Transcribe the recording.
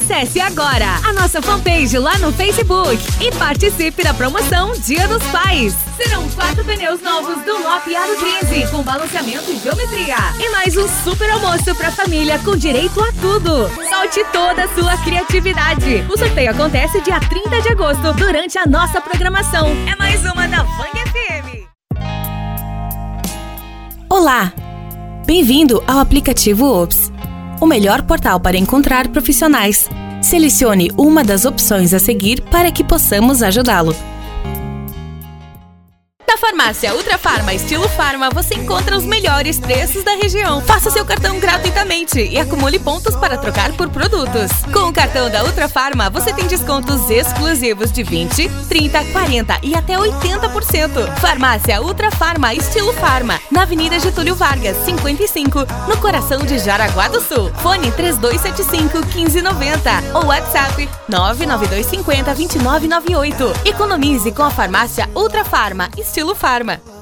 Acesse agora a nossa fanpage lá no Facebook e participe da promoção Dia dos Pais. Serão 4 pneus novos Dunlop Aro 13 com balanceamento e geometria. E mais um super almoço pra família com direito a tudo. Solte toda a sua criatividade. O sorteio acontece dia 30 de agosto durante a nossa programação. É mais uma da Band FM. Olá! Bem-vindo ao aplicativo Ops, o melhor portal para encontrar profissionais. Selecione uma das opções a seguir para que possamos ajudá-lo. Na farmácia Ultra Farma Estilo Farma, você encontra os melhores preços da região. Faça seu cartão gratuitamente e acumule pontos para trocar por produtos. Com o cartão da Ultra Farma, você tem descontos exclusivos de 20%, 30%, 40% e até 80%. Farmácia Ultra Farma Estilo Farma, na Avenida Getúlio Vargas, 55, no coração de Jaraguá do Sul. Fone 3275-1590 ou WhatsApp 99250-2998. Economize com a farmácia Ultra Farma Estilo Farma.